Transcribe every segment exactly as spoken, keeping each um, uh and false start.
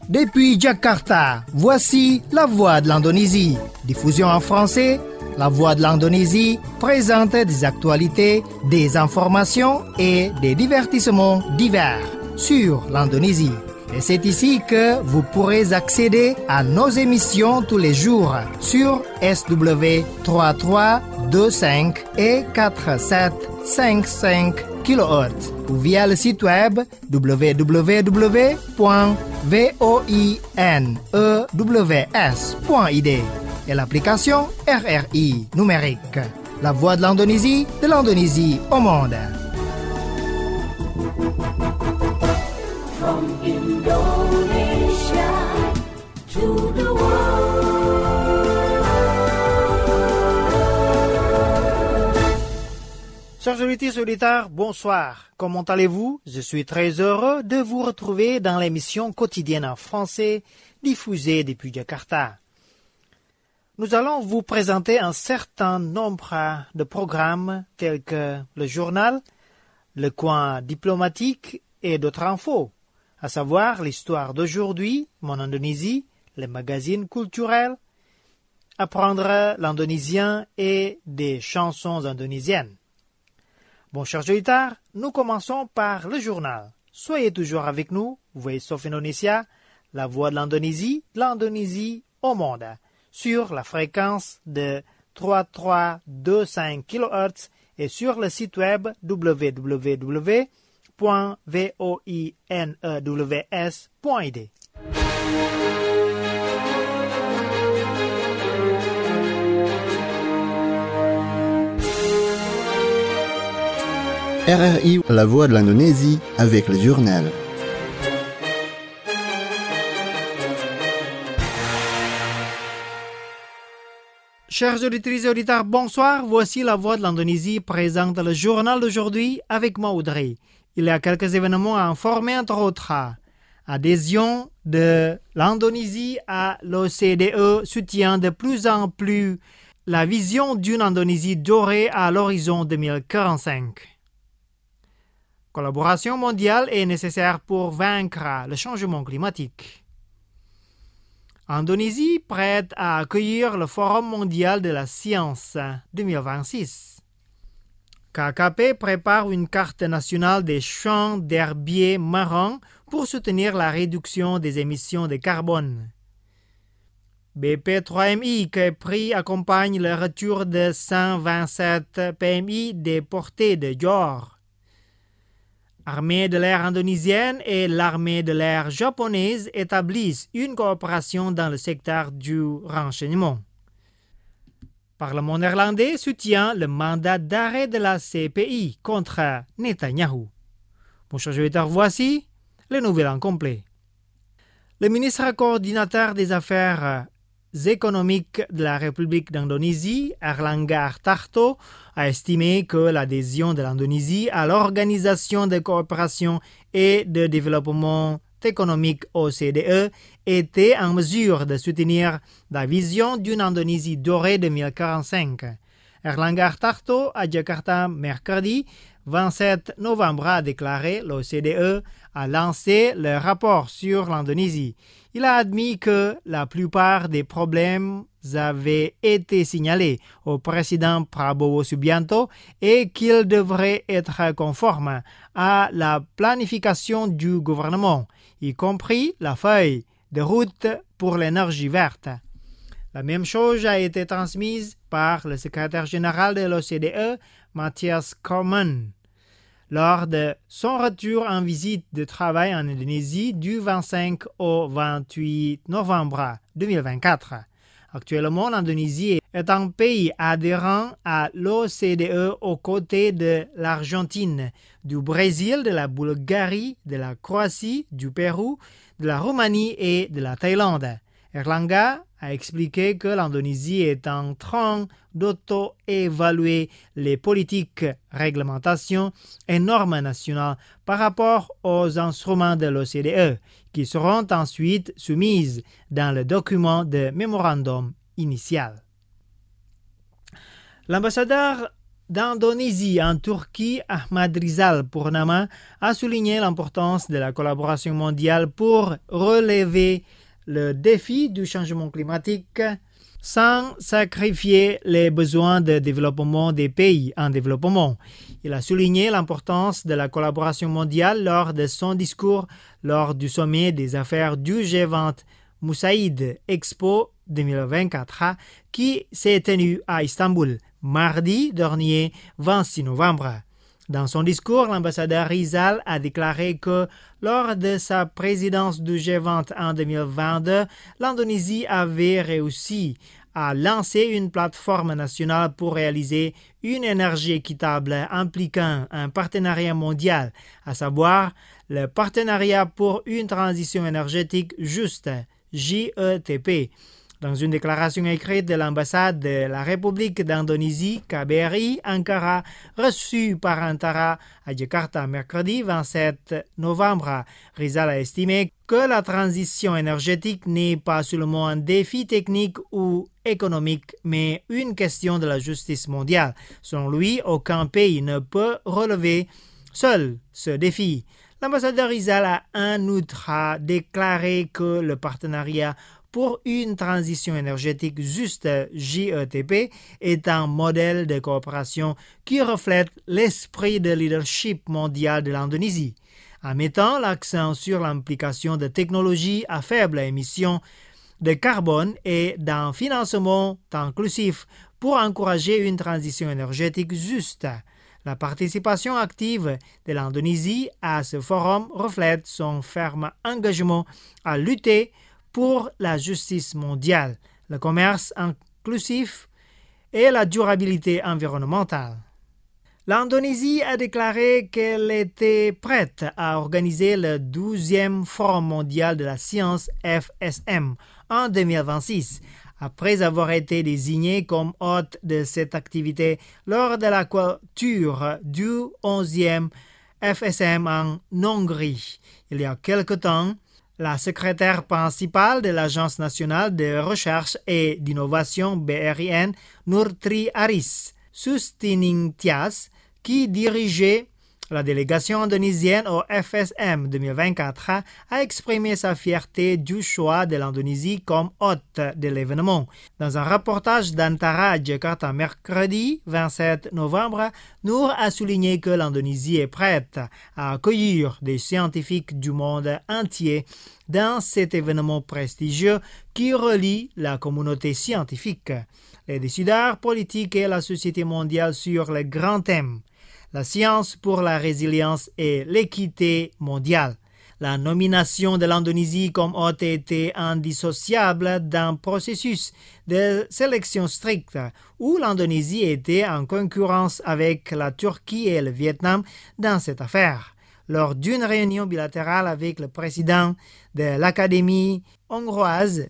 Depuis Jakarta, voici La Voix de l'Indonésie. Diffusion en français, La Voix de l'Indonésie présente des actualités, des informations et des divertissements divers sur l'Indonésie. Et c'est ici que vous pourrez accéder à nos émissions tous les jours sur S W trois trois deux cinq et quatre sept cinq cinq kilohertz ou via le site web w w w point voinws point i d et l'application R R I numérique. La Voix de l'Indonésie, de l'Indonésie au monde. From Indonesia to the world. Chers auditeurs et auditeurs, bonsoir. Comment allez-vous? Je suis très heureux de vous retrouver dans l'émission quotidienne en français diffusée depuis Jakarta. Nous allons vous présenter un certain nombre de programmes tels que le journal, le coin diplomatique et d'autres infos, à savoir l'histoire d'aujourd'hui, mon Indonésie, les magazines culturels, apprendre l'indonésien et des chansons indonésiennes. Bon, chers auditeurs, nous commençons par le journal. Soyez toujours avec nous, Voice of Indonesia, la voix de l'Indonésie, de l'Indonésie au monde, sur la fréquence de trois trois deux cinq kilohertz et sur le site web w w w point voinws point i d. R R I, la voix de l'Indonésie, avec le journal. Chers auditrices et auditeurs, bonsoir. Voici la voix de l'Indonésie présente le journal d'aujourd'hui avec moi, Audrey. Il y a quelques événements à informer, entre autres. Adhésion de l'Indonésie à l'O C D E soutient de plus en plus la vision d'une Indonésie dorée à l'horizon deux mille quarante-cinq. Collaboration mondiale est nécessaire pour vaincre le changement climatique. Indonésie prête à accueillir le Forum mondial de la science deux mille vingt-six. K K P prépare une carte nationale des champs d'herbiers marins pour soutenir la réduction des émissions de carbone. B P trois M I que prix accompagne le retour de cent vingt-sept P M I déportés de Johor. Armée de l'air indonésienne et l'armée de l'air japonaise établissent une coopération dans le secteur du renseignement. Parlement néerlandais soutient le mandat d'arrêt de la C P I contre Netanyahou. Mon cher auditeur, voici les nouvelles en complet. Le ministre coordinateur des Affaires économiques de la République d'Indonésie, Airlangga Hartarto, a estimé que l'adhésion de l'Indonésie à l'Organisation de coopération et de développement économique O C D E était en mesure de soutenir la vision d'une Indonésie dorée deux mille quarante-cinq. Airlangga Hartarto, à Jakarta, mercredi vingt-sept novembre, a déclaré l'O C D E a lancé le rapport sur l'Indonésie. Il a admis que la plupart des problèmes avaient été signalés au président Prabowo Subianto et qu'ils devraient être conformes à la planification du gouvernement, y compris la feuille de route pour l'énergie verte. La même chose a été transmise par le secrétaire général de l'O C D E, Mathias Cormann, lors de son retour en visite de travail en Indonésie du vingt-cinq au vingt-huit novembre deux mille vingt-quatre. Actuellement, l'Indonésie est un pays adhérent à l'O C D E aux côtés de l'Argentine, du Brésil, de la Bulgarie, de la Croatie, du Pérou, de la Roumanie et de la Thaïlande. Airlangga a expliqué que l'Indonésie est en train d'auto-évaluer les politiques, réglementations et normes nationales par rapport aux instruments de l'O C D E, qui seront ensuite soumises dans le document de mémorandum initial. L'ambassadeur d'Indonésie en Turquie, Ahmad Rizal Purnama, a souligné l'importance de la collaboration mondiale pour relever le défi du changement climatique sans sacrifier les besoins de développement des pays en développement. Il a souligné l'importance de la collaboration mondiale lors de son discours lors du sommet des affaires du G vingt Moussaïd Expo deux mille vingt-quatre qui s'est tenu à Istanbul mardi dernier vingt-six novembre. Dans son discours, l'ambassadeur Rizal a déclaré que lors de sa présidence du G vingt en deux mille vingt-deux, l'Indonésie avait réussi à lancer une plateforme nationale pour réaliser une énergie équitable impliquant un partenariat mondial, à savoir le Partenariat pour une transition énergétique juste, J E T P. Dans une déclaration écrite de l'ambassade de la République d'Indonésie, K B R I, Ankara, reçue par Antara à Jakarta mercredi vingt-sept novembre, Rizal a estimé que la transition énergétique n'est pas seulement un défi technique ou économique, mais une question de la justice mondiale. Selon lui, aucun pays ne peut relever seul ce défi. L'ambassadeur Rizal a en outre déclaré que le partenariat pour une transition énergétique juste, J E T P, est un modèle de coopération qui reflète l'esprit de leadership mondial de l'Indonésie, en mettant l'accent sur l'implication de technologies à faible émission de carbone et d'un financement inclusif pour encourager une transition énergétique juste. La participation active de l'Indonésie à ce forum reflète son ferme engagement à lutter pour la justice mondiale, le commerce inclusif et la durabilité environnementale. L'Indonésie a déclaré qu'elle était prête à organiser le douzième Forum mondial de la science F S M en deux mille vingt-six, après avoir été désignée comme hôte de cette activité lors de la clôture du onzième F S M en Hongrie. Il y a quelque temps, la secrétaire principale de l'Agence nationale de recherche et d'innovation B R I N, Nurtri Aris Sustiningtyas, qui dirigeait la délégation indonésienne au F S M deux mille vingt-quatre, a exprimé sa fierté du choix de l'Indonésie comme hôte de l'événement. Dans un reportage d'Antara à Jakarta mercredi vingt-sept novembre, Nour a souligné que l'Indonésie est prête à accueillir des scientifiques du monde entier dans cet événement prestigieux qui relie la communauté scientifique, les décideurs politiques et la société mondiale sur les grands thèmes, la science pour la résilience et l'équité mondiale. La nomination de l'Indonésie comme hôte était indissociable d'un processus de sélection stricte où l'Indonésie était en concurrence avec la Turquie et le Vietnam dans cette affaire. Lors d'une réunion bilatérale avec le président de l'Académie hongroise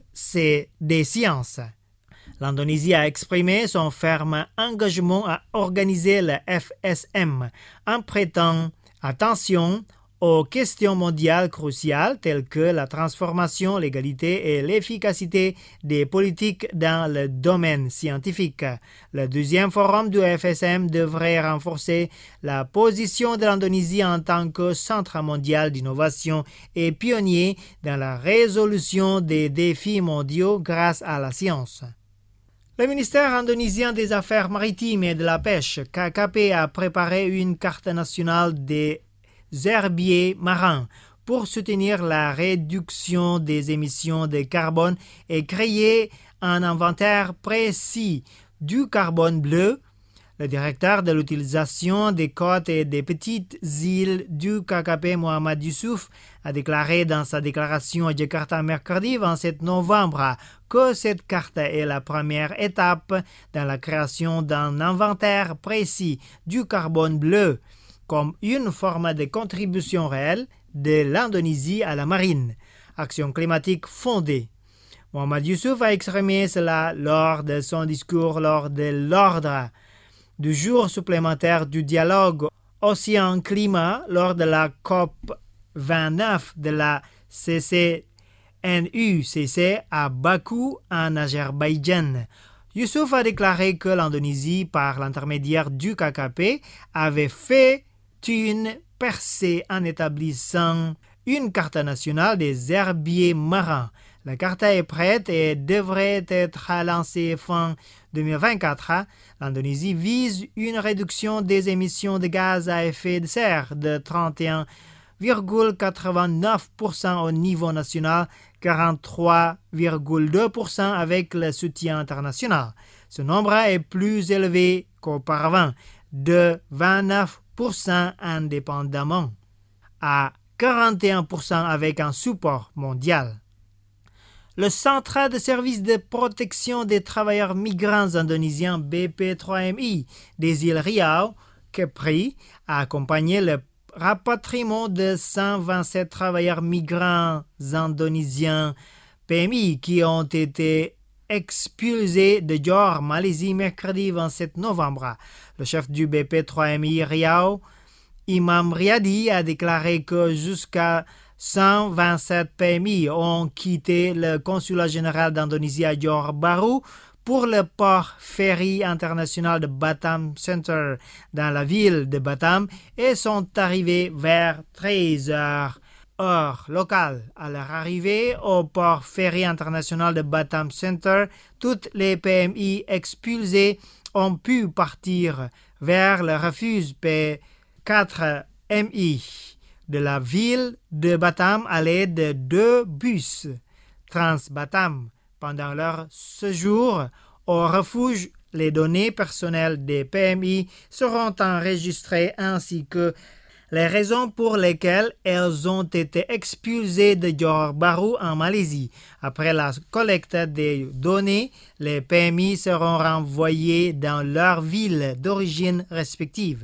des sciences, l'Indonésie a exprimé son ferme engagement à organiser le F S M en prêtant attention aux questions mondiales cruciales telles que la transformation, l'égalité et l'efficacité des politiques dans le domaine scientifique. Le deuxième forum du F S M devrait renforcer la position de l'Indonésie en tant que centre mondial d'innovation et pionnier dans la résolution des défis mondiaux grâce à la science. Le ministère indonésien des Affaires maritimes et de la pêche, K K P, a préparé une carte nationale des herbiers marins pour soutenir la réduction des émissions de carbone et créer un inventaire précis du carbone bleu. Le directeur de l'utilisation des côtes et des petites îles du K K P, Mohamed Youssouf, a déclaré dans sa déclaration à Jakarta mercredi vingt-sept novembre que cette carte est la première étape dans la création d'un inventaire précis du carbone bleu comme une forme de contribution réelle de l'Indonésie à la marine, action climatique fondée. Mohamed Youssouf a exprimé cela lors de son discours lors de l'ordre du jour supplémentaire du dialogue Océan-Climat lors de la COP vingt-neuf de la C C N U C C à Bakou en Azerbaïdjan. Youssouf a déclaré que l'Indonésie, par l'intermédiaire du K K P, avait fait une percée en établissant une carte nationale des herbiers marins. La carte est prête et devrait être lancée fin deux mille vingt-quatre. L'Indonésie vise une réduction des émissions de gaz à effet de serre de trente et un virgule quatre-vingt-neuf pour cent au niveau national, quarante-trois virgule deux pour cent avec le soutien international. Ce nombre est plus élevé qu'auparavant, de vingt-neuf pour cent indépendamment à quarante et un pour cent avec un support mondial. Le Centre de services de protection des travailleurs migrants indonésiens B P trois M I des îles Riau, Kepri, a accompagné le rapatriement de cent vingt-sept travailleurs migrants indonésiens P M I qui ont été expulsés de Johor, Malaisie, mercredi vingt-sept novembre. Le chef du B P trois M I Riau, Imam Riyadi, a déclaré que jusqu'à cent vingt-sept P M I ont quitté le consulat général d'Indonésie à Johor Bahru pour le port ferry international de Batam Center dans la ville de Batam et sont arrivés vers treize heures heure locale. À leur arrivée au port ferry international de Batam Center, toutes les P M I expulsés ont pu partir vers le refuge P quatre M I de la ville de Batam à l'aide de deux bus Trans-Batam. Pendant leur séjour au refuge, les données personnelles des P M I seront enregistrées ainsi que les raisons pour lesquelles elles ont été expulsées de Johor Bahru en Malaisie. Après la collecte des données, les P M I seront renvoyés dans leur ville d'origine respective.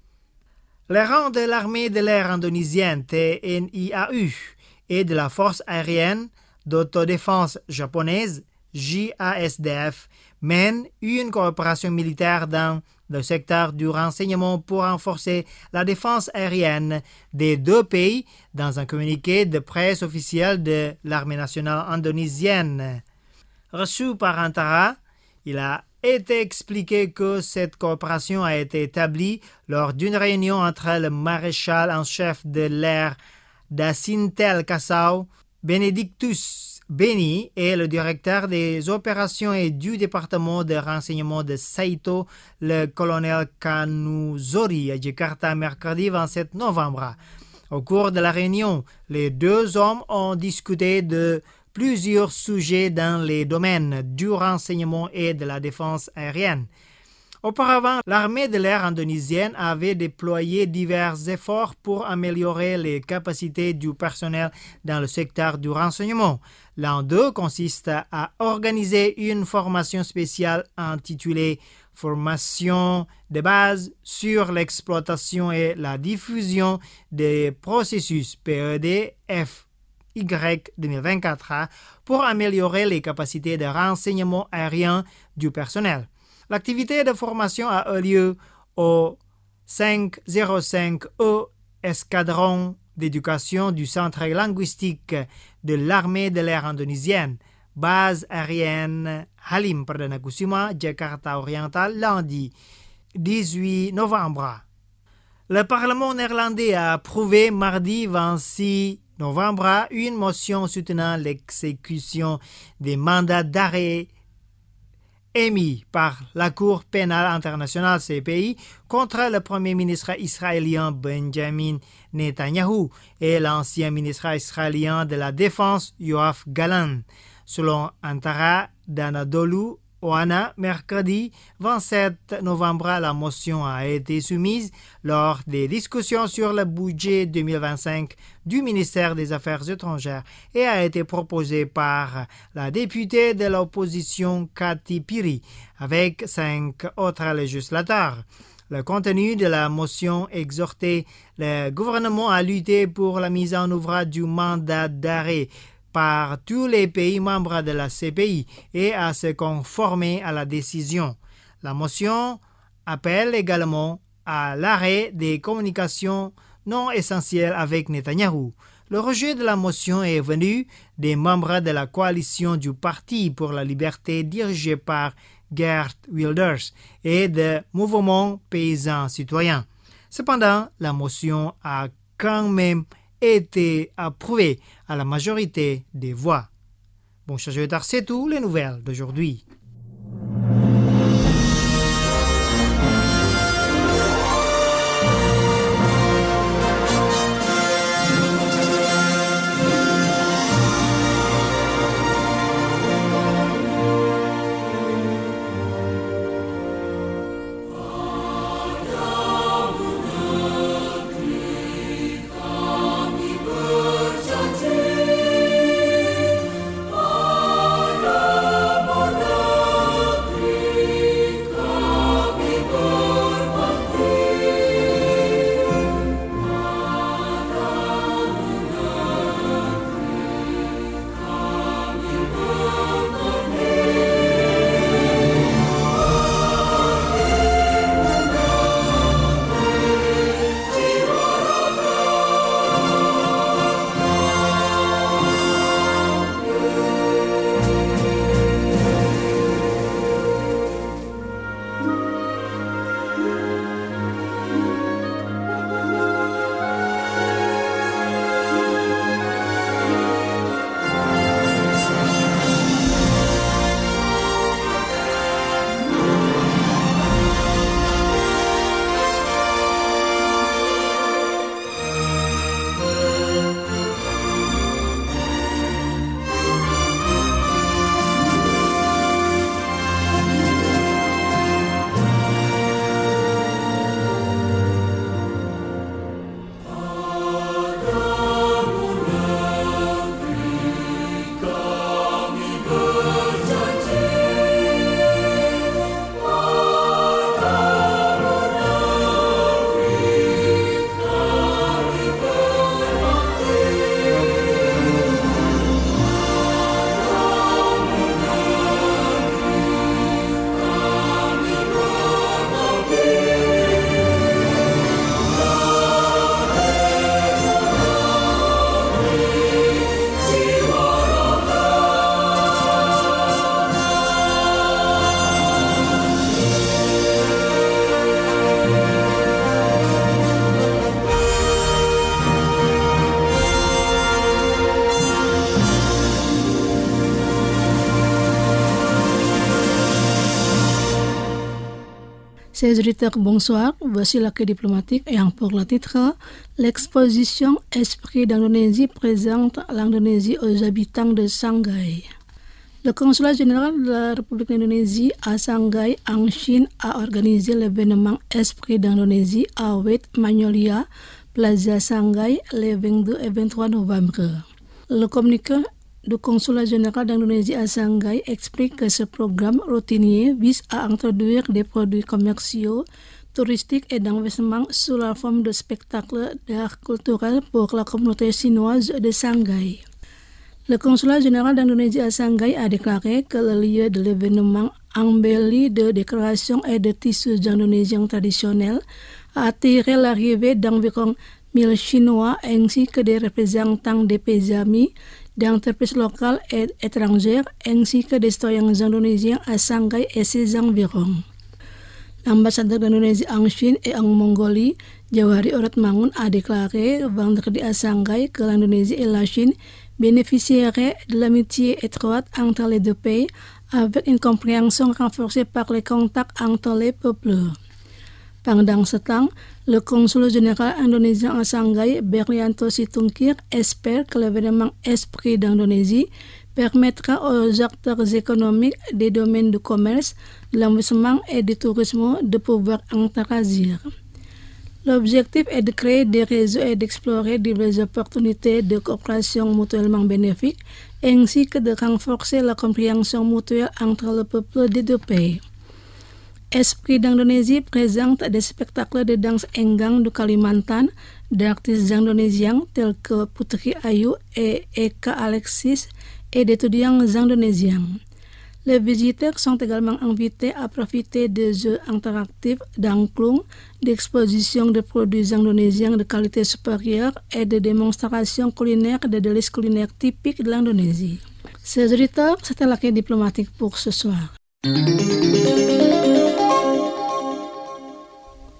Les rangs de l'armée de l'air indonésienne T N I A U et de la force aérienne d'autodéfense japonaise J A S D F mènent une coopération militaire dans le secteur du renseignement pour renforcer la défense aérienne des deux pays dans un communiqué de presse officiel de l'armée nationale indonésienne. Reçu par Antara, il a été expliqué que cette coopération a été établie lors d'une réunion entre le maréchal en chef de l'air d'Asintel Kasau, Benedictus Beni, et le directeur des opérations et du département de renseignement de Saito, le colonel Kanuzori, à Jakarta, mercredi vingt-sept novembre. Au cours de la réunion, les deux hommes ont discuté de plusieurs sujets dans les domaines du renseignement et de la défense aérienne. Auparavant, l'armée de l'air indonésienne avait déployé divers efforts pour améliorer les capacités du personnel dans le secteur du renseignement. L'un d'eux consiste à organiser une formation spéciale intitulée « Formation de base sur l'exploitation et la diffusion des processus P E D F Y deux mille vingt-quatre » pour améliorer les capacités de renseignement aérien du personnel. L'activité de formation a eu lieu au cinq cent cinq E Escadron d'éducation du Centre linguistique de l'armée de l'air indonésienne, base aérienne Halim Perdana Kusuma, Jakarta Oriental, lundi dix-huit novembre. Le Parlement néerlandais a approuvé mardi vingt-six novembre une motion soutenant l'exécution des mandats d'arrêt émis par la Cour pénale internationale C P I contre le premier ministre israélien Benjamin Netanyahu et l'ancien ministre israélien de la Défense Yoav Gallant. Selon Antara d'Anadolu Ohana, mercredi vingt-sept novembre, la motion a été soumise lors des discussions sur le budget deux mille vingt-cinq du ministère des Affaires étrangères et a été proposée par la députée de l'opposition Kati Piri avec cinq autres législateurs. Le contenu de la motion exhortait le gouvernement à lutter pour la mise en œuvre du mandat d'arrêt par tous les pays membres de la C P I et à se conformer à la décision. La motion appelle également à l'arrêt des communications non essentielles avec Netanyahou. Le rejet de la motion est venu des membres de la coalition du Parti pour la liberté dirigée par Geert Wilders et de Mouvement Paysan Citoyen. Cependant, la motion a quand même été approuvée à la majorité des voix. Bon, chers auditeurs, c'est tout les nouvelles d'aujourd'hui. Chers auditeurs, bonsoir. Voici l'accueil diplomatique ayant pour le titre l'exposition Esprit d'Indonésie présente l'Indonésie aux habitants de Shanghai. Le consulat général de la République d'Indonésie à Shanghai, en Chine, a organisé l'événement Esprit d'Indonésie à Wat Magnolia, Plaza Shanghai, les vingt-deux et vingt-trois novembre. Le communiqué du consulat général d'Indonésie à Shanghai explique que ce programme routinier vise à introduire des produits commerciaux, touristiques et d'investissement sous la forme de spectacles d'art culturel pour la communauté chinoise de Shanghai. Le consulat général d'Indonésie à Shanghai a déclaré que le lieu de l'événement embelli de décorations et de tissus indonésiens traditionnels a attiré l'arrivée d'environ mille Chinois ainsi que des représentants des pays amis, d'entreprises locales et étrangères ainsi que des citoyens indonésiens à Shanghai et ses environs. L'ambassadeur d'Indonésie en Chine et en Mongolie, Jawahari Oratmangun, a déclaré vendredi à Shanghai que l'Indonésie et la Chine bénéficieraient de l'amitié étroite entre les deux pays avec une compréhension renforcée par les contacts entre les peuples. Pendant ce temps, le consul général indonésien à Shanghai, Berlianto Situngkir, espère que l'événement Esprit d'Indonésie permettra aux acteurs économiques des domaines du commerce, de l'investissement et du tourisme de pouvoir interagir. L'objectif est de créer des réseaux et d'explorer diverses opportunités de coopération mutuellement bénéfiques, ainsi que de renforcer la compréhension mutuelle entre le peuple des deux pays. Esprit d'Indonésie présente des spectacles de danse enggang du Kalimantan d'artistes indonésiens tels que Putri Ayu et Eka Alexis et d'étudiants indonésiens. Les visiteurs sont également invités à profiter des jeux interactifs d'angklung, d'expositions de produits indonésiens de qualité supérieure et de démonstrations culinaires de délices culinaires typiques de l'Indonésie. Chers auditeurs, c'était l'accueil diplomatique pour ce soir.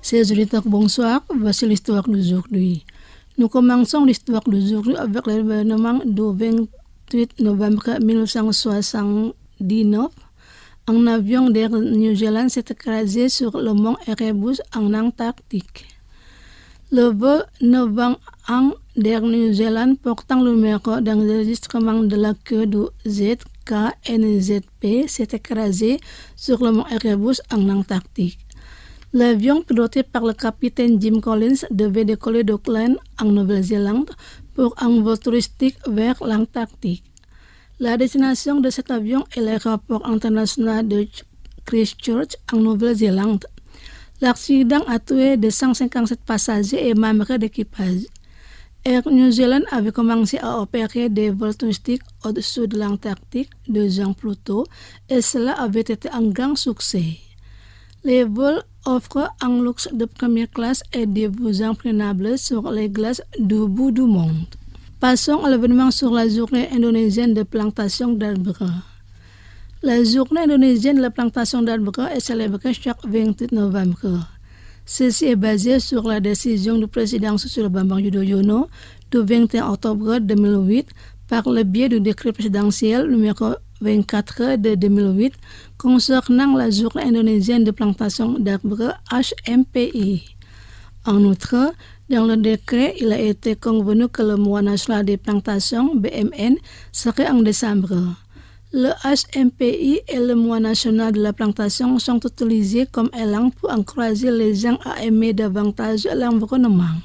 Chers auditeurs, bonsoir. Voici l'histoire d'aujourd'hui. Nous commençons l'histoire d'aujourd'hui avec l'événement du vingt-huit novembre mille neuf cent soixante-dix-neuf. Un avion d'Air New Zealand s'est écrasé sur le mont Erebus en Antarctique. Le vol neuf cent un d'Air New Zealand portant le numéro d'enregistrement de la queue du Z K N Z P s'est écrasé sur le mont Erebus en Antarctique. L'avion piloté par le capitaine Jim Collins devait décoller d'Auckland en Nouvelle-Zélande pour un vol touristique vers l'Antarctique. La destination de cet avion est l'aéroport international de Christchurch en Nouvelle-Zélande. L'accident a tué deux cent cinquante-sept passagers et membres d'équipage. Air New Zealand avait commencé à opérer des vols touristiques au-dessus de l'Antarctique deux ans plus tôt et cela avait été un grand succès. Les vols offrent un luxe de première classe et des vues imprenables sur les glaces du bout du monde. Passons à l'événement sur la journée indonésienne de plantation d'arbres. La journée indonésienne de la plantation d'arbres est célébrée chaque vingt-huit novembre. Ceci est basé sur la décision du président Susilo Bambang Yudhoyono du vingt et un octobre deux mille huit par le biais du décret présidentiel numéro vingt-quatre de deux mille huit concernant la journée indonésienne de plantation d'arbres H M P I. En outre, dans le décret, il a été convenu que le mois national des plantations B M N serait en décembre. Le H M P I et le mois national de la plantation sont utilisés comme élan pour encourager les gens à aimer davantage l'environnement.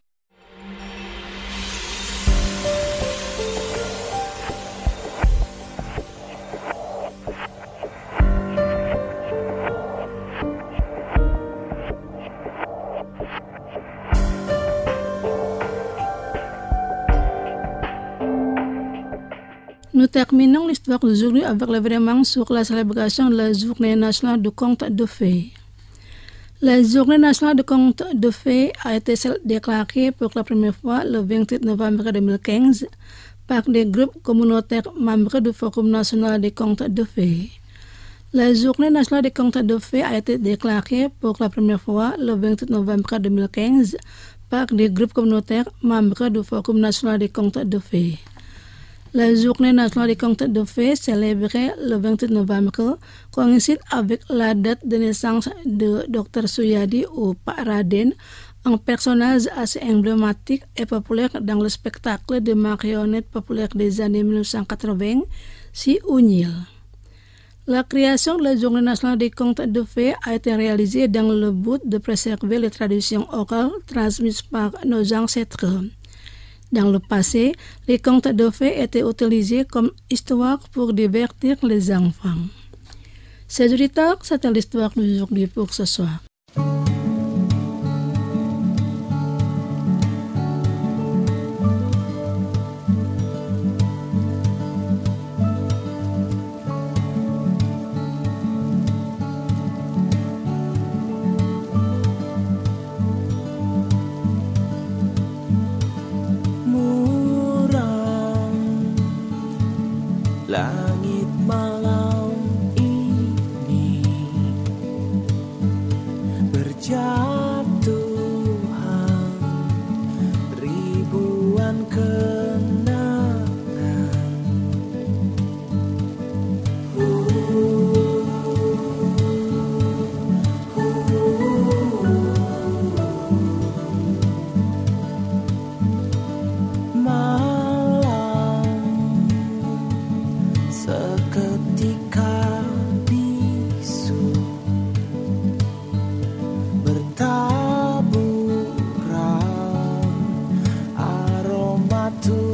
Nous terminons l'histoire d'aujourd'hui avec l'événement sur la célébration de la Journée nationale du conte de fées. La Journée nationale du conte de fées a été déclarée pour la première fois le vingt-huit novembre deux mille quinze par des groupes communautaires membres du Forum national des contes de fées. La Journée nationale des contes de fées a été déclarée pour la première fois le vingt-huit novembre deux mille quinze par des groupes communautaires membres du Forum national des contes de fées. La Journée nationale des contes de fées célébrée le vingt-huit novembre coïncide avec la date de naissance de Docteur Suyadi ou Pak Raden, un personnage assez emblématique et populaire dans le spectacle de marionnettes populaire des années mille neuf cent quatre-vingts, Si Unyil. La création de la Journée nationale des contes de fées a été réalisée dans le but de préserver les traditions orales transmises par nos ancêtres. Dans le passé, les contes de fées étaient utilisés comme histoire pour divertir les enfants. Chers auditeurs, c'était l'histoire d'aujourd'hui pour ce soir. Langit malam ini berjatuhan ribuan kenangan. uh, uh, Malam seketika bisu bertaburan aroma tubuh.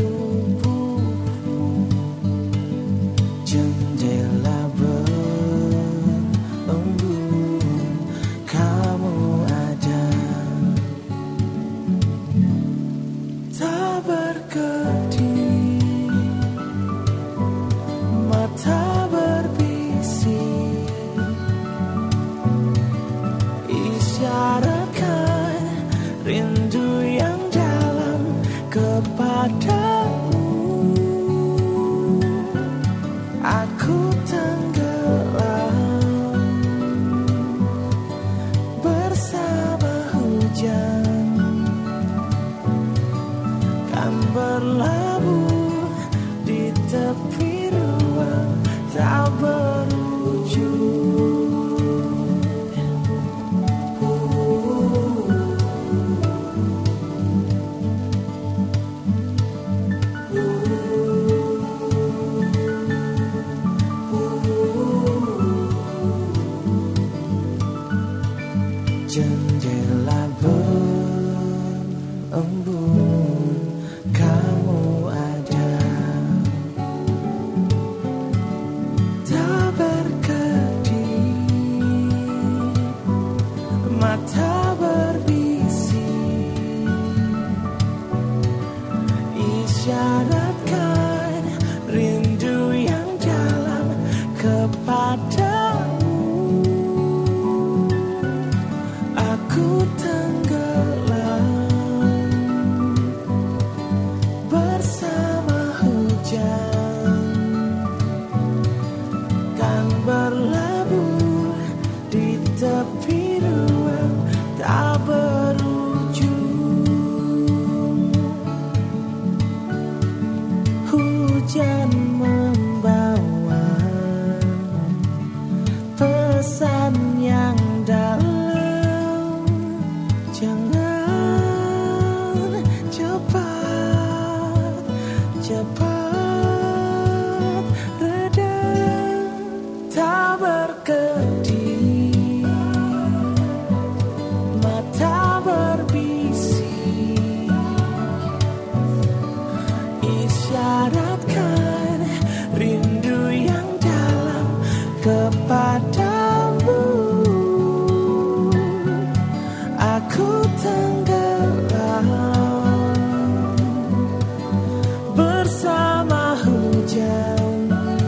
hujan kan berlabuh di tepi ruang tak berujung. Jendela berembun, kamu ada, tak berkedip, mata berbisik, isyaratkan rindu yang dalam kepadamu. Aku tenggelam bersama hujan kan berlabuh di tepi ruang tak berujung. Hujan membawa pesan yang dalam. Jangan cepat, cepat reda, tak berkedip, mata berbisik, isyaratkan rindu yang dalam kepadamu. Aku tenggelam bersama hujan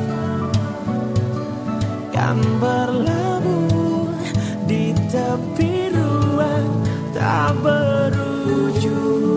kan berlabuh di tepi ruang tak berujung.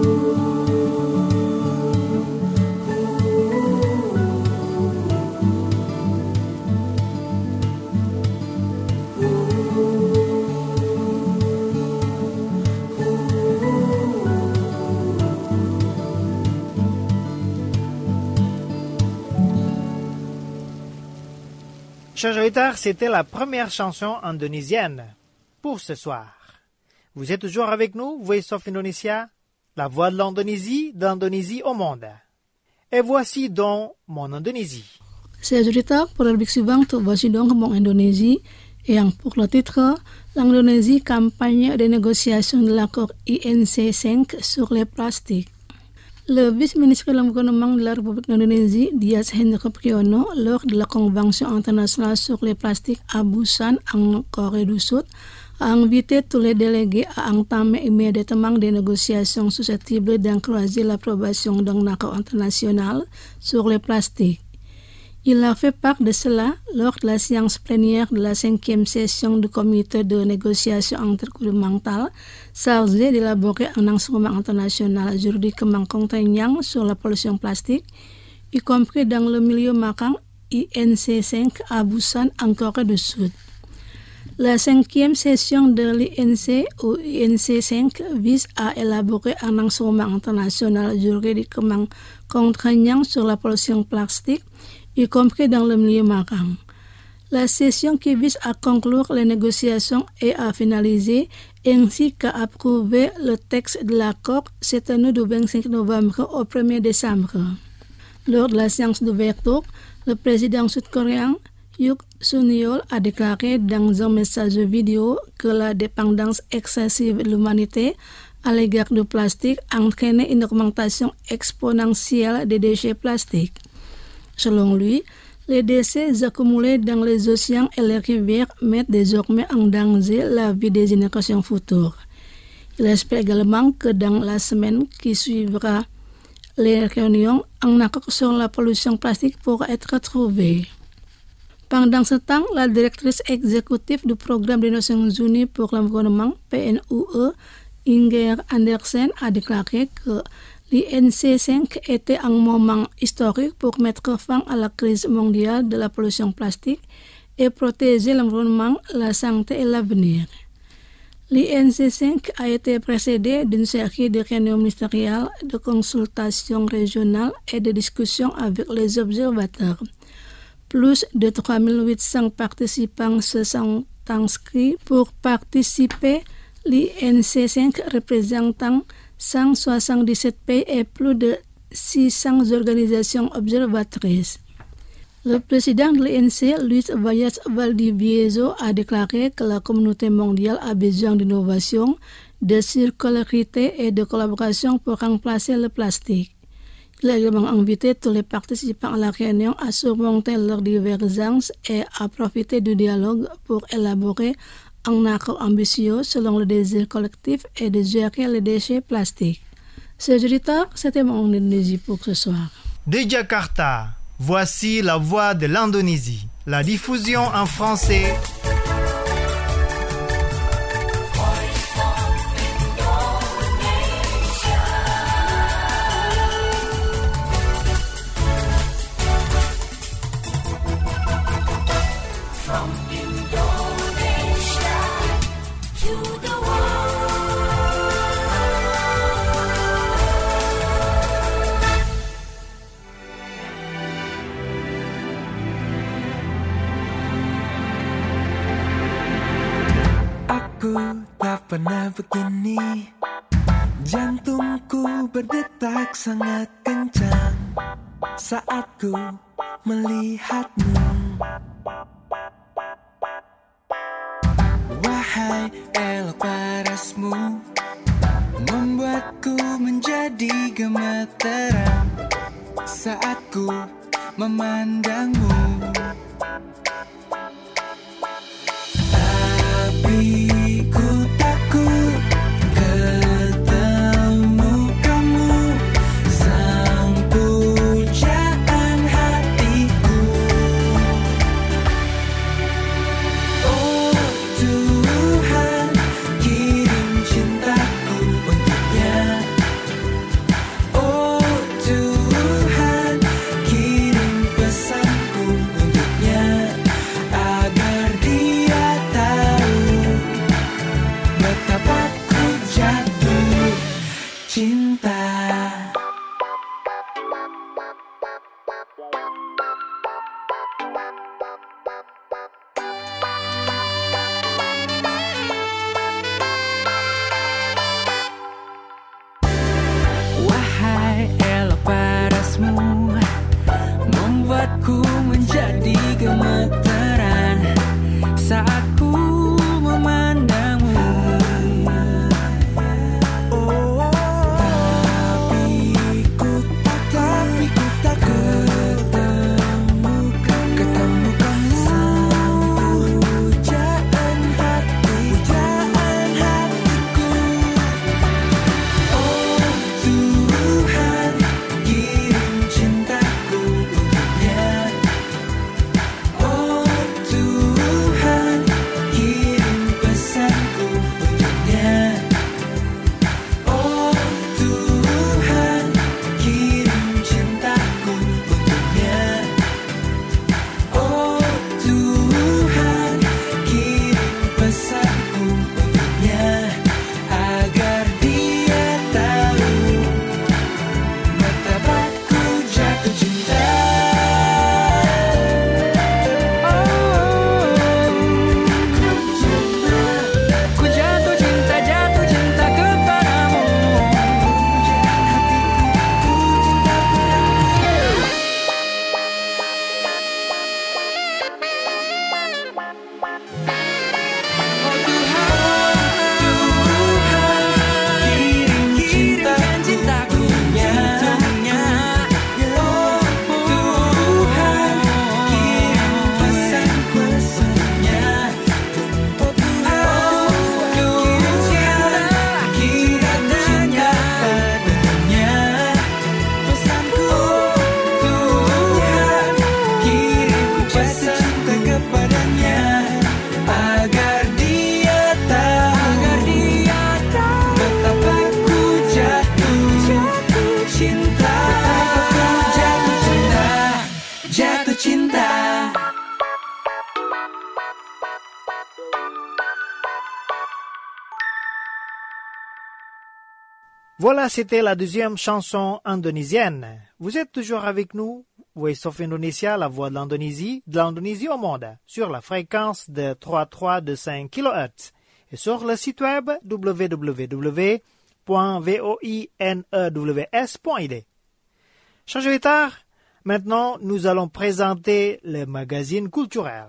Chers auditeurs, c'était la première chanson indonésienne pour ce soir. Vous êtes toujours avec nous, Voice of Indonesia, la voix de l'Indonésie, d'Indonésie au monde. Et voici donc mon Indonésie. Chers auditeurs, pour la rubrique suivante, voici donc mon Indonésie. Et pour le titre, l'Indonésie campagne de négociation de l'accord I N C cinq sur les plastiques. Le vice-ministre de l'environnement de la République d'Indonésie, Dias Hendro Priyono, lors de la Convention internationale sur les plastiques à Busan, en Corée du Sud, a invité tous les délégués à entamer immédiatement des négociations susceptibles d'encourager l'approbation d'un accord international sur les plastiques. Il a fait part de cela lors de la séance plénière de la cinquième session du comité de négociation intergouvernementale chargé d'élaborer un instrument international juridiquement contraignant sur la pollution plastique, y compris dans le milieu marin I N C cinq à Busan, en Corée du Sud. La cinquième session de l'I N C ou I N C cinq vise à élaborer un instrument international juridiquement contraignant sur la pollution plastique, y compris dans le milieu marin. La session qui vise à conclure les négociations et à finaliser, ainsi qu'à approuver le texte de l'accord, s'est tenue du vingt-cinq novembre au premier décembre. Lors de la séance d'ouverture, le président sud-coréen Yoon Suk-yeol a déclaré dans un message vidéo que la dépendance excessive de l'humanité à l'égard du plastique entraînait une augmentation exponentielle des déchets plastiques. Selon lui, les déchets accumulés dans les océans et les rivières mettent désormais en danger la vie des générations futures. Il espère également que dans la semaine qui suivra les réunions, un accord sur la pollution plastique pourra être trouvé. Pendant ce temps, la directrice exécutive du Programme des Nations Unies pour l'environnement, P N U E, Inger Andersen, a déclaré que l'I N C cinq était un moment historique pour mettre fin à la crise mondiale de la pollution plastique et protéger l'environnement, la santé et l'avenir. L'I N C cinq a été précédé d'une série de réunions ministérielles, de consultations régionales et de discussions avec les observateurs. Plus de trois mille huit cents participants se sont inscrits pour participer. L'I N C cinq représentant cent soixante-dix-sept pays et plus de six cents organisations observatrices. Le président de l'I N C, Luis Valles Valdivieso, a déclaré que la communauté mondiale a besoin d'innovation, de circularité et de collaboration pour remplacer le plastique. Il a également invité tous les participants à la réunion à surmonter leurs divergences et à profiter du dialogue pour élaborer un accord ambitieux selon le désir collectif et de gérer les déchets plastiques. Chers auditeurs, c'était mon Indonésie pour ce soir. De Jakarta, voici la voix de l'Indonésie. La diffusion en français. From Indonesia to the Aku tak pernah begini, jantungku berdetak sangat kencang saat ku melihatmu. Wahai elok parasmu, membuatku menjadi gemeteran saat ku memandangmu. Tapi ku takut ketemu kamu, sang pujaan hatiku. Oh Tuhan, kirim cintaku untuknya. Oh Tuhan, kirim pesanku untuknya. Voilà, c'était la deuxième chanson indonésienne. Vous êtes toujours avec nous, Voice of Indonesia, la voix de l'Indonésie, de l'Indonésie au monde, sur la fréquence de trois virgule trois deux cinq kilohertz et sur le site web w w w point voinews point i d. Chers auditeurs, maintenant nous allons présenter le magazine culturel.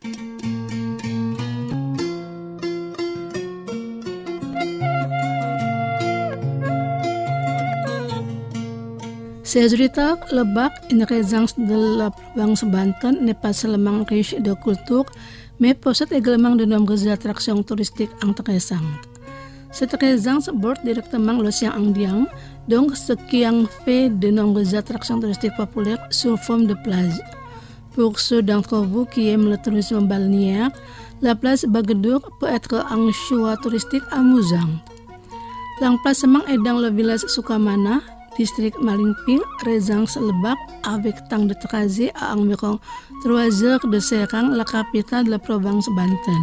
Chers auditeurs, le bac, une résidence de la province Banten, n'est pas seulement riche de culture, mais possède également de nombreuses attractions touristiques intéressantes. Cette résidence borde directement l'océan Indien, donc ce qui en fait de nombreuses attractions touristiques populaires sous forme de plage. Pour ceux d'entre vous qui aiment le tourisme balnéaire, la plage Bagadur peut être un choix touristique amusant. L'emplacement est dans le village Sukamana, district Malingping, résidence Lebak, avec temps de trajet à environ trois heures de Serang, la capitale de la province Banten.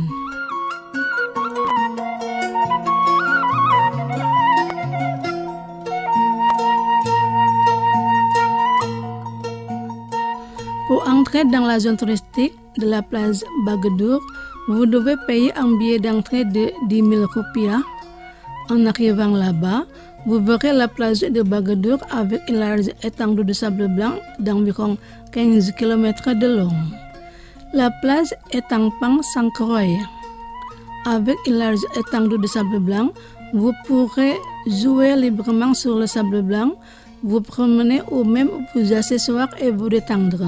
Pour entrer dans la zone touristique de la plage Bagadur, vous devez payer un billet d'entrée de dix mille rupiah. En arrivant là-bas, vous verrez la plage de Bagadur avec une large étendue de sable blanc d'environ quinze kilomètres de long. La plage est en pan sans croix. Avec une large étendue de sable blanc, vous pourrez jouer librement sur le sable blanc, vous promener ou même vous asseoir et vous détendre.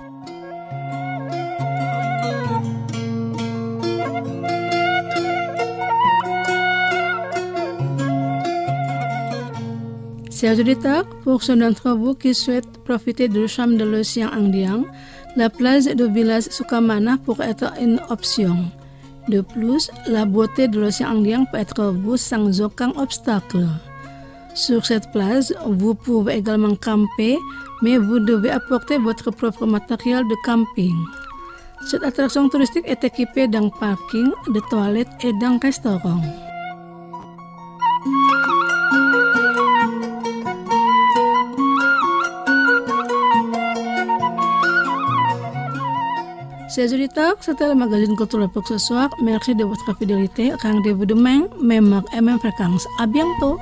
Chers auditeurs, pour ceux d'entre vous qui souhaitent profiter du charme de l'océan Indien, la plage du village Sukamana pourrait être une option. De plus, la beauté de l'océan Indien peut être vue sans aucun obstacle. Sur cette plage, vous pouvez également camper, mais vous devez apporter votre propre matériel de camping. Cette attraction touristique est équipée d'un parking, de toilettes et d'un restaurant. Chers auditeurs, c'était le magazine culturel pour ce soir. Merci de votre fidélité. Rendez-vous demain, même heure et même fréquence. À bientôt.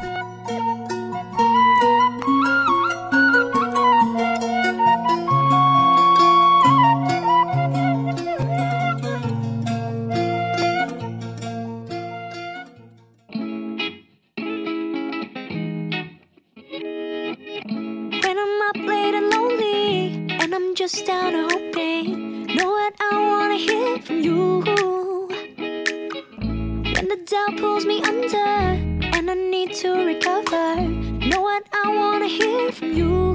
When I'm up late and lonely, and I'm just down and hoping, know what I wanna hear from you. When the doubt pulls me under, and I need to recover, know what I wanna hear from you.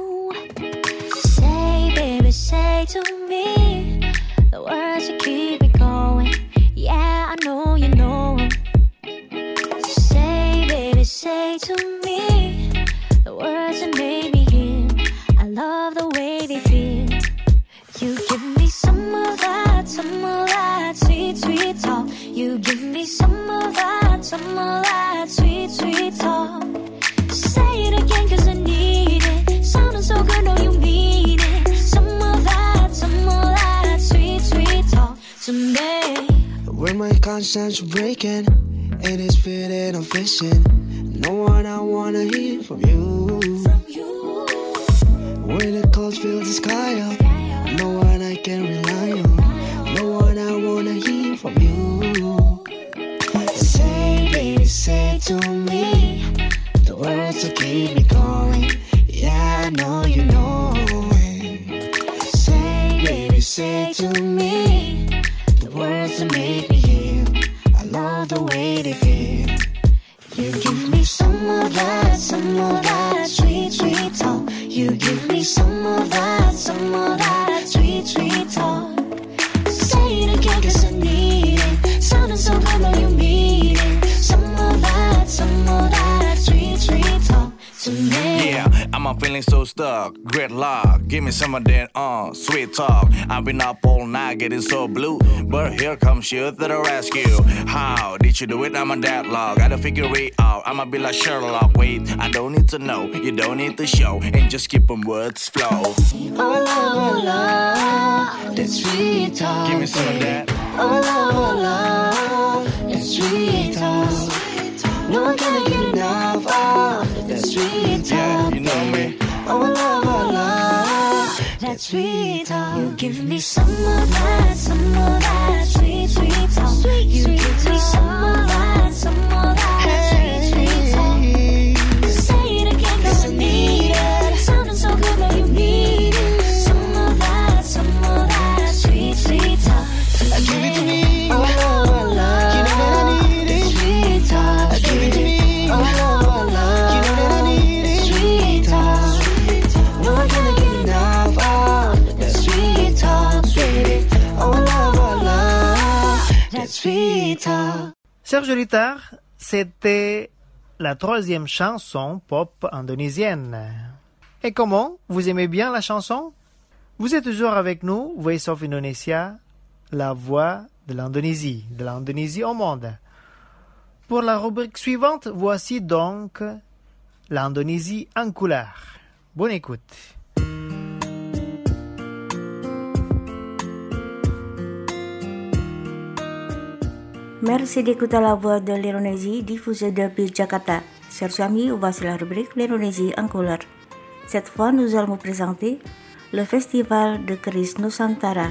Say, baby, say to me the words that keep me going. Yeah, I know you know 'em. Say, baby, say to me the words that made me heal. I love the way they feel. You give me some of that, some of that sweet, sweet talk. You give me some of that, some of that sweet, sweet talk. Say it again 'cause I need it. Sounding so good, know you mean it. Some of that, some of that sweet, sweet talk to me. When my conscience breaking and it's feeling I'm fishing, know what I wanna hear from you. From you. When the clouds fill the sky up, know what I can rely on. Know what I wanna hear from you. Say, baby, say to me the words that keep me going. Yeah, I know you know it. Say, baby, say to me the words that make me heal. I love the way they feel. You give me some of that, some of that sweet, sweet talk. You give me some of that, some of that sweet, sweet talk. Say it again 'cause I need it. Sounding so good, know you mean it. Some of that, some of that sweet, sweet talk to me. Yeah, I'm I'm feeling so stuck. Great luck, give me some of that uh, sweet talk. I've been up all night getting so blue, but here comes you to the rescue. How did you do it? I'm a deadlock. Gotta figure it out. I'ma be like Sherlock. Wait, I don't need to know, you don't need to show, and just keep them words flow. Oh love, oh love, that sweet talk. Give me some of that. Oh love, oh love, that sweet talk. No one can get enough of that sweet talk. Yeah, you know me. Oh love, oh love, that sweet talk. You give me some of that, some of that sweet, sweet talk. Sweet, you sweet give me some of that, some of that sweet, sweet talk. Say it again 'cause I need it. Sounding so good that you need it. Some of that, some of that sweet, sweet talk. Give it to me. Oh love, oh love, you know that I need it. Sweet talk. Give it to me. Oh love, oh love, you know that I need it. Sweet talk. No one can get enough of that sweet talk, baby. Oh love, oh love, that sweet talk. Serge Litard, c'était la troisième chanson pop indonésienne. Et comment? Vous aimez bien la chanson? Vous êtes toujours avec nous, Voice of Indonesia, la voix de l'Indonésie, de l'Indonésie au monde. Pour la rubrique suivante, voici donc l'Indonésie en couleur. Bonne écoute. Merci d'écouter la voix de l'Indonésie diffusée depuis Jakarta. Chers amis, voici la rubrique l'Indonésie en couleur. Cette fois, nous allons vous présenter le festival de Keris Nusantara.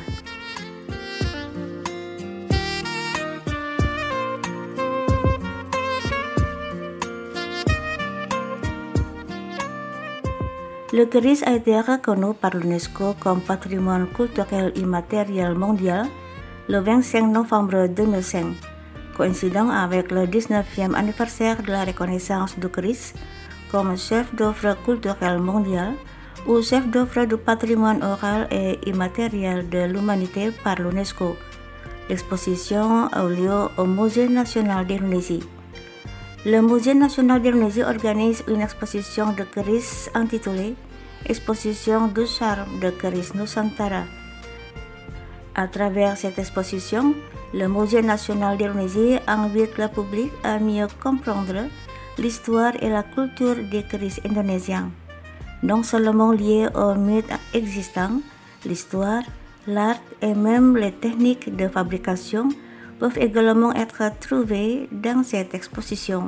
Le Keris a été reconnu par l'UNESCO comme patrimoine culturel immatériel mondial le vingt-cinq novembre deux mille cinq, coïncidant avec le dix-neuvième anniversaire de la reconnaissance du Keris comme chef d'œuvre culturel mondial ou chef d'œuvre du patrimoine oral et immatériel de l'humanité par l'UNESCO. L'exposition a eu lieu au Musée national d'Indonésie. Le Musée national d'Indonésie organise une exposition de Keris intitulée Exposition du charme de Keris Nusantara. À travers cette exposition, le Musée national d'Indonésie invite le public à mieux comprendre l'histoire et la culture des Keris indonésiens, non seulement liés aux mythes existants, l'histoire, l'art et même les techniques de fabrication peuvent également être trouvées dans cette exposition.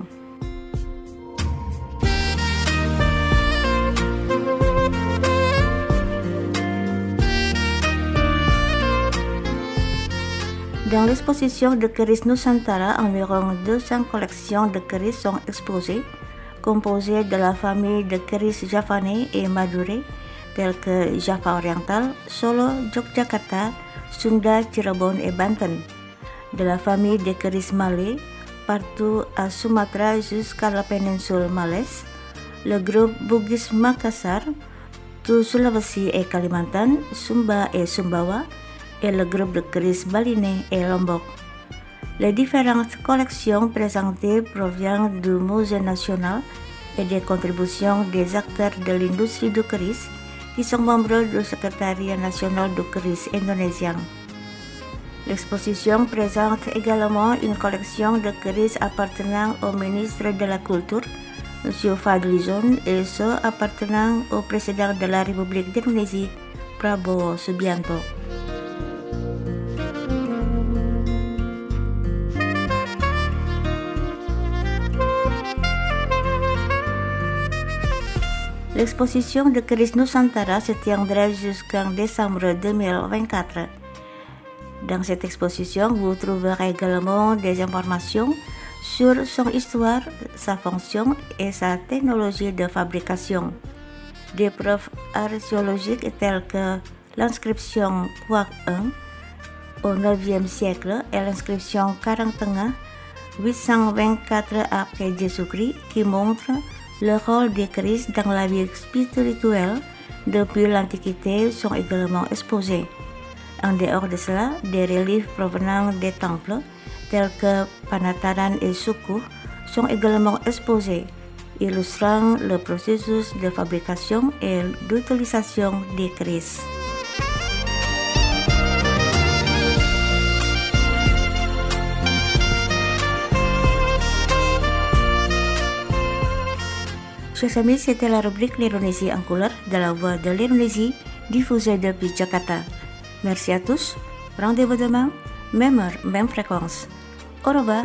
Dans l'exposition de Keris Nusantara, environ deux cents collections de keris sont exposées, composées de la famille de keris javanais et maduré, tels que Java oriental, Solo, Yogyakarta, Sunda, Cirebon et Banten, de la famille des keris malais, partout à Sumatra jusqu'à la péninsule malaise, le groupe Bugis Makassar, tout Sulawesi et Kalimantan, Sumba et Sumbawa, et le groupe de keris balinais et Lombok. Les différentes collections présentées proviennent du Musée national et des contributions des acteurs de l'industrie du keris qui sont membres du secrétariat national du keris indonésien. L'exposition présente également une collection de keris appartenant au ministre de la Culture, M. Fadlizon, et ceux appartenant au président de la République d'Indonésie, Prabowo Subianto. L'exposition de Keris Nusantara se tiendra jusqu'en décembre deux mille vingt-quatre. Dans cette exposition, vous trouverez également des informations sur son histoire, sa fonction et sa technologie de fabrication. Des preuves archéologiques telles que l'inscription Kuak un au neuvième siècle et l'inscription Karangtengah huit cent vingt-quatre après Jésus-Christ qui montrent le rôle des keris dans la vie spirituelle depuis l'Antiquité sont également exposés. En dehors de cela, des reliefs provenant des temples, tels que Panataran et Suku, sont également exposés. illustrant le processus de fabrication et d'utilisation des crises. Chers amis, c'était la rubrique l'Indonésie en couleur de la voix de l'Indonésie diffusée depuis Jakarta. Merci à tous. Rendez-vous demain, même heure, même fréquence. Au revoir.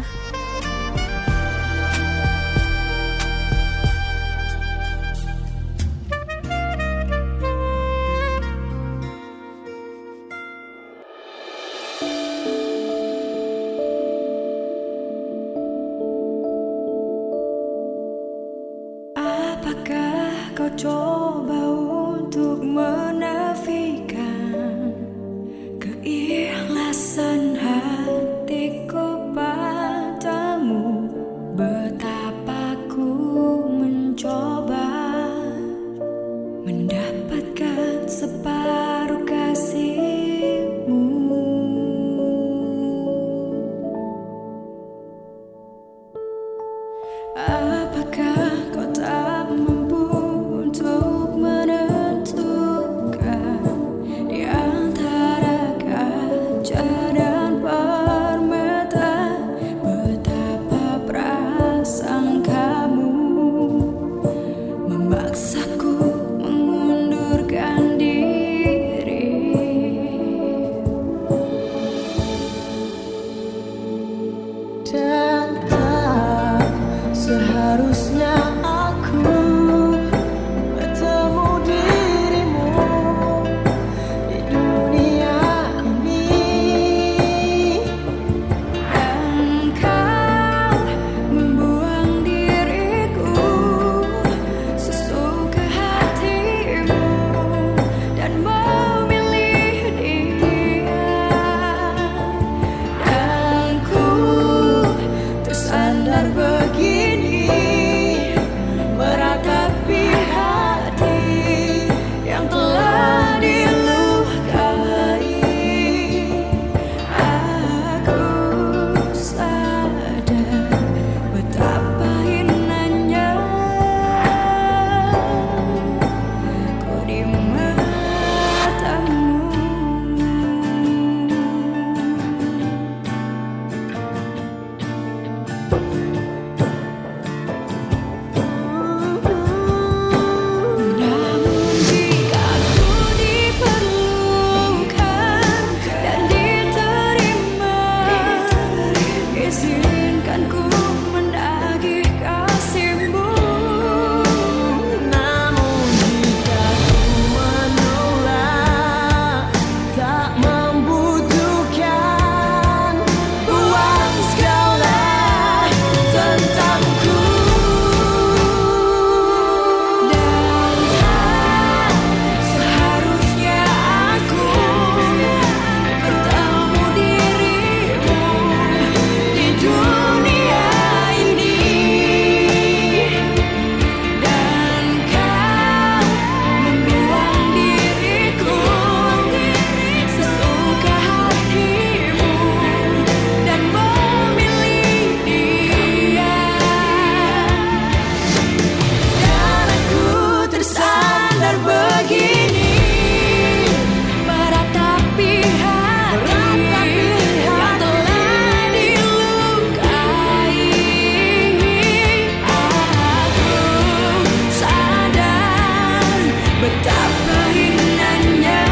Coba untuk menafikan keikhlasan hatiku padamu, betapa ku mencoba mendapatkan separuh kasihmu. Apakah kau tak mampu untuk menentukan di antara kaca dan permata, betapa prasangkamu memaksaku mengundurkan diri. Dan tak seharusnya aku bertemu dirimu di dunia ini, dan kau membuang diriku sesuka hatimu dan memilih dia, dan ku tersandar begini meratapi hati yang telah dilukai. Aku sadar betapa hinanya ku di matamu. Namun jika ku diperlukan dan diterima, izinkan ku mendagih kasihmu. Namun jika ku menolak, tak membutuhkan, buang segala tentangku. Dan tak seharusnya aku bertemu dirimu di dunia ini, dan kau membuang diriku sesuka hatimu dan memilih dia, dan aku tersandar begini meratapi hati yang telah dilukai. Aku sadar betapa hinanya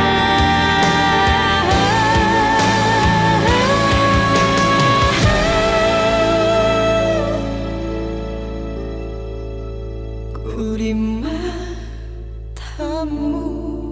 ku di matamu.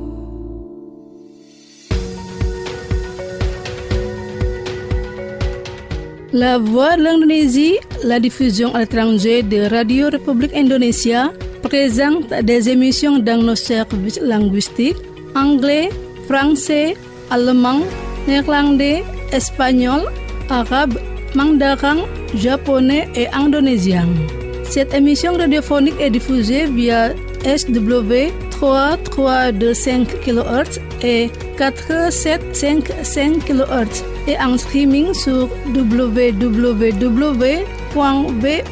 La Voix de l'Indonésie, la diffusion à l'étranger de Radio République Indonésia, présente des émissions dans nos services linguistiques anglais, français, allemand, néerlandais, espagnol, arabe, mandarin, japonais et indonésien. Cette émission radiophonique est diffusée via S W trois mille trois cent vingt-cinq kilohertz et quatre mille sept cent cinquante-cinq kilohertz et en streaming sur w w w point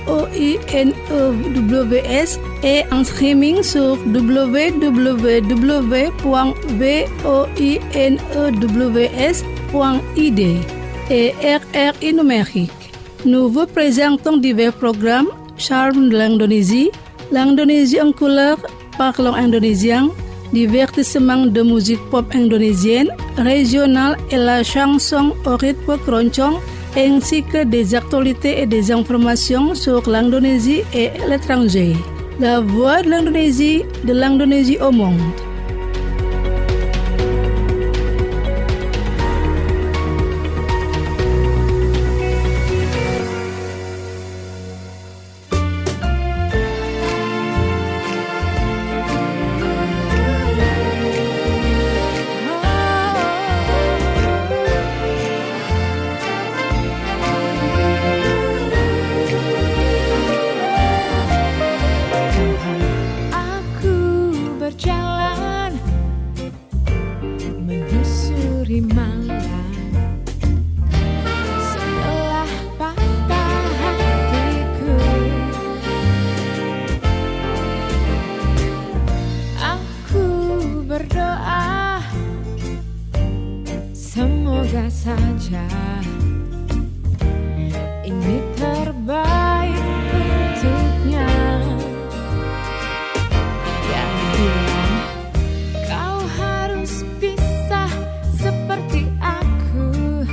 voinews et en streaming sur w w w point voinews point i d et R R I numérique. Nous vous présentons divers programmes, charme de l'Indonésie, l'Indonésie en couleur, parlons indonésien, divertissement de musique pop indonésienne, régionale et la chanson au rythme keroncong, ainsi que des actualités et des informations sur l'Indonésie et l'étranger. La voix de l'Indonésie, de l'Indonésie au monde. Semoga saja ini terbaik untuknya. Yang bilang kau harus bisa seperti aku.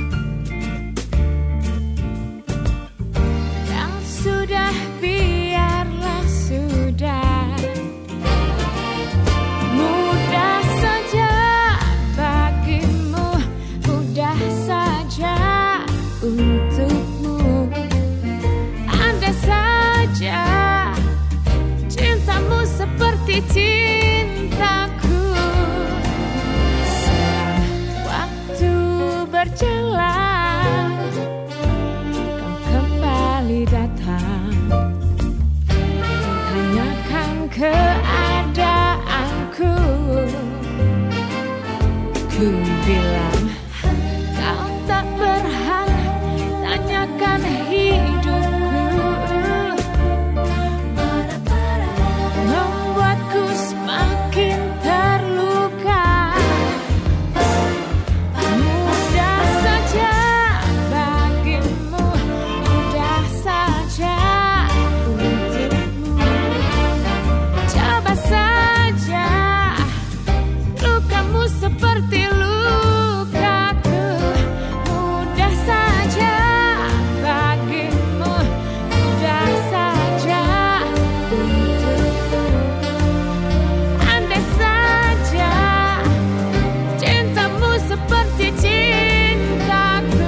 Dan sudah, biarlah sudah. Mudah saja bagimu, mudah saja untukmu. Andai saja cintamu seperti cintaku. Selang waktu berjalan, kau kembali datang, tanyakan keadaanku. Ku bilang kau tak berhak tanyakan hidupku, membuatku semakin terluka. Mudah saja bagimu, mudah saja untukmu. Coba saja lukamu seperti lukaku. Mudah saja bagimu, mudah saja untukku. Andai saja cintamu seperti cintaku.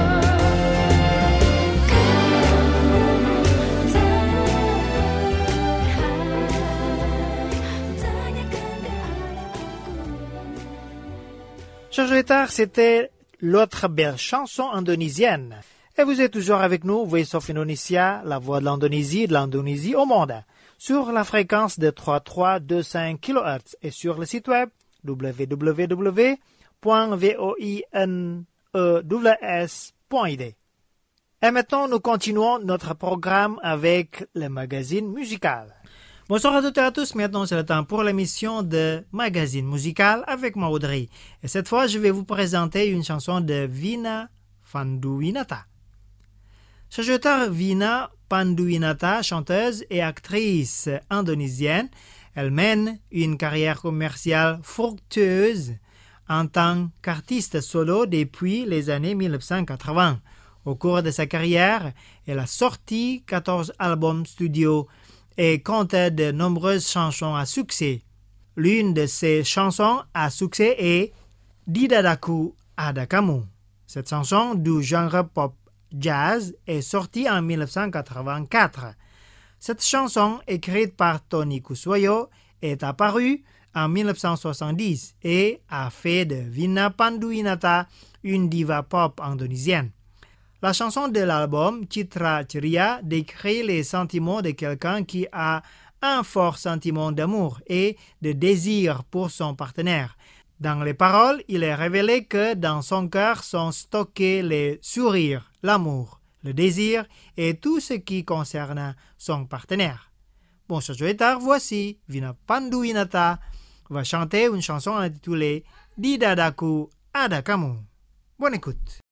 Chers auditeurs, c'était l'autre belle chanson indonésienne. Et vous êtes toujours avec nous, Voice of Indonesia, la voix de l'Indonésie, de l'Indonésie au monde, sur la fréquence de trois trois deux cinq kilohertz et sur le site web w w w point voinews point i d. Et maintenant, nous continuons notre programme avec le magazine musical. Bonsoir à toutes et à tous, maintenant c'est le temps pour l'émission de Magazine Musical avec moi Audrey. Et cette fois, je vais vous présenter une chanson de Vina Panduwinata. Ce chanteur Vina Panduwinata, chanteuse et actrice indonésienne, elle mène une carrière commerciale fructueuse en tant qu'artiste solo depuis les années mille neuf cent quatre-vingts. Au cours de sa carrière, elle a sorti quatorze albums studio et compte de nombreuses chansons à succès. L'une de ces chansons à succès est Di Dadaku Ada Kamu. Cette chanson du genre pop jazz est sortie en mille neuf cent quatre-vingt-quatre. Cette chanson, écrite par Tony Kuswoyo, est apparue en mille neuf cent soixante-dix et a fait de Vina Panduwinata une diva pop indonésienne. La chanson de l'album, Citra Ceria, décrit les sentiments de quelqu'un qui a un fort sentiment d'amour et de désir pour son partenaire. Dans les paroles, il est révélé que dans son cœur sont stockés les sourires, l'amour, le désir et tout ce qui concerne son partenaire. Bon, ce Joetar, voici Vina Panduwinata va chanter une chanson intitulée Di Dadaku Ada Kamu. Bonne écoute.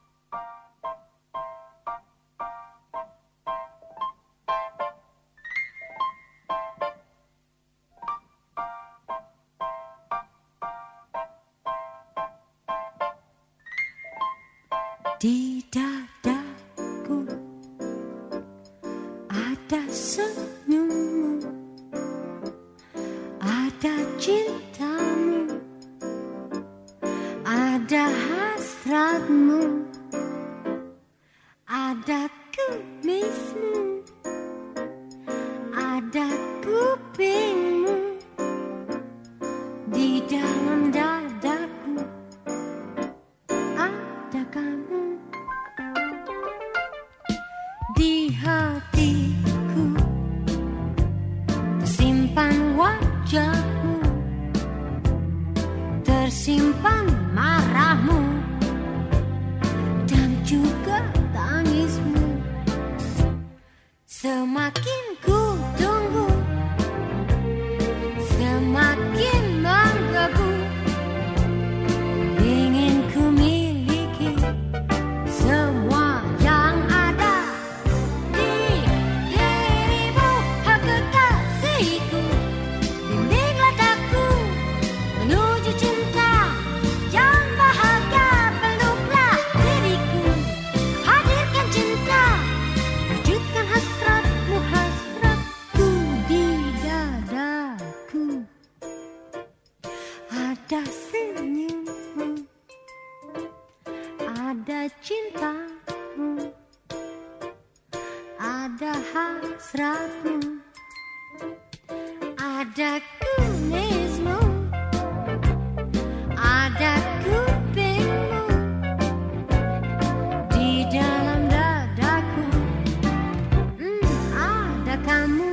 Di dadaku ada senyummu, ada cintamu, ada hasratmu, ada kumismu, ada kupingmu di dalam dadaku ada kamu. Di hatiku tersimpan wajahmu, tersimpan marahmu dan juga tangismu. Semakin ku tunggu, semakin menggebu, ingin ku miliki semua yang ada di dirimu, hak kekasihku. Bimbinglah aku menuju cinta yang bahagia, peluklah diriku, hadirkan cinta, wujudkan hasratmu, hasratku di dadaku. Ada senyummu, ada cintamu, ada hasratmu, ada kumismu, ada kupingmu di dalam dadaku. Hmm, ada kamu.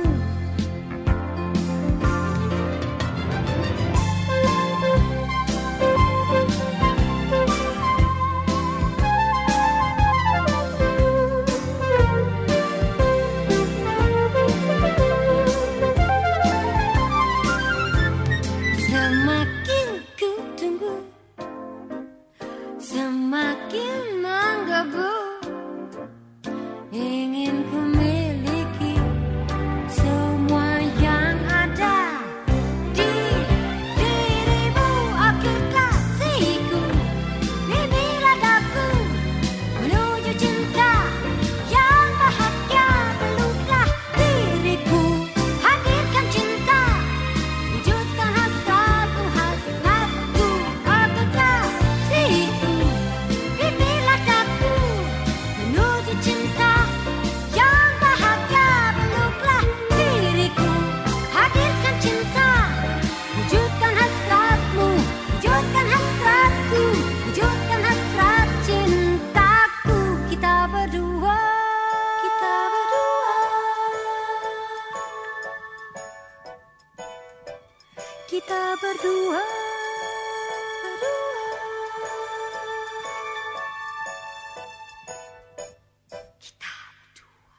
Semakin ku tunggu, semakin menggebu, ingin ku miliki semua yang ada di dirimu, oh kekasihku. Bimbinglah aku menuju cinta yang bahagia, peluklah diriku, hadirkan cinta, wujudkan hasratmu, hasratku, oh kekasihku. Bimbinglah aku menuju cinta yang bahagia, peluklah diriku, hadirkan cinta, wujudkan hasratmu, wujudkan hasratku, wujudkan hasrat cintaku. Kita berdua, kita berdua, kita berdua, berdua, kita berdua.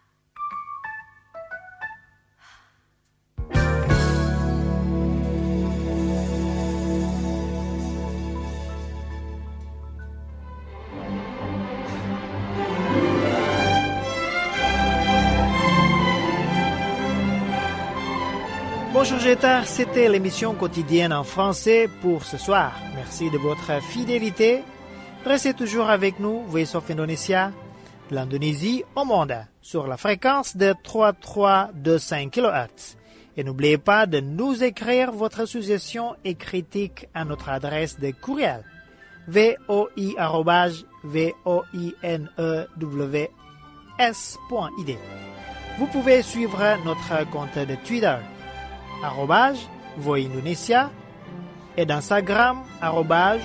Bonjour Jeta, c'était l'émission quotidienne en français pour ce soir. Merci de votre fidélité. Restez toujours avec nous, Voice of Indonesia, de l'Indonésie au monde, sur la fréquence de trois mille trois cent vingt-cinq kilohertz. Et n'oubliez pas de nous écrire votre suggestion et critique à notre adresse de courriel voi arobase voinews point i d. Vous pouvez suivre notre compte de Twitter arobase Voix Indonesia et d'Instagram arobase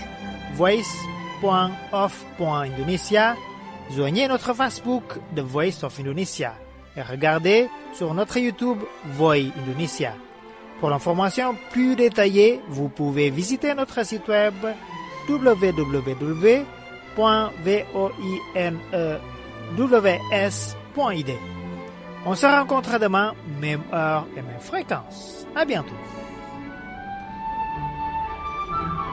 voice.of.indonesia. Joignez notre Facebook The Voice of Indonesia et regardez sur notre YouTube Voix Indonesia. Pour l'information plus détaillée, vous pouvez visiter notre site web w w w point voinews w s point i d. On se rencontre demain, même heure et même fréquence. À bientôt.